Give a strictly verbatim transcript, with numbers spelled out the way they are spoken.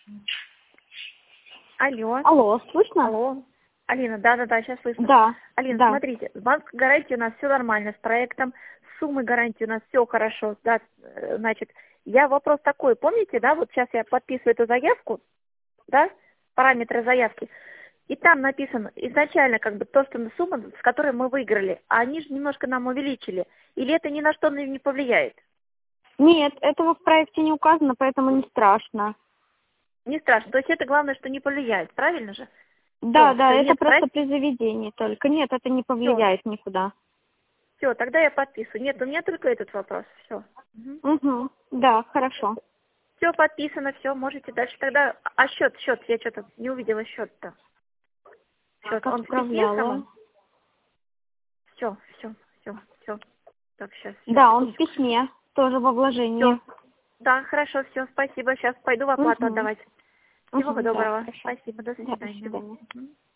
Алло. Алло, слышно? Алло. Алина, да-да-да, сейчас слышно. Да. Алина, да. смотрите, банк гарантии у нас все нормально с проектом, с суммой гарантии у нас все хорошо. Да, э, значит, я вопрос такой, помните, да, вот сейчас я подписываю эту заявку, да, параметры заявки, и там написано изначально как бы то, что сумма, с которой мы выиграли, а они же немножко нам увеличили. Или это ни на что не повлияет? Нет, этого в проекте не указано, поэтому не страшно. Не страшно. То есть это главное, что не повлияет, правильно же? Да, Всё, да, всё, это нет, просто проект... при заведении только. Нет, это не Все, повлияет никуда. все, тогда я подписываю. Нет, у меня только этот вопрос. Все. Угу. Да, хорошо. Все подписано, все, можете дальше. Тогда, а счет, счет, я что-то не увидела счет-то. Счет, он в письме Отправляла. самом? Все, все, все, все. Так, сейчас, сейчас, Да, он в секундочку. письме, тоже во вложении. Все. Да, хорошо, все, спасибо. Сейчас пойду в оплату Угу. отдавать. Всего Угу, да, доброго. хорошо. Спасибо, до Да, до свидания. свидания. Мгм.